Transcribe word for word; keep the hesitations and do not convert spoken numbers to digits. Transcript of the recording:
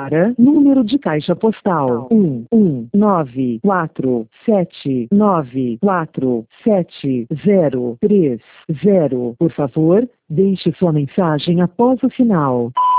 para número de caixa postal um um nove quatro sete nove quatro sete zero três zero. Por favor, deixe sua mensagem após o sinal.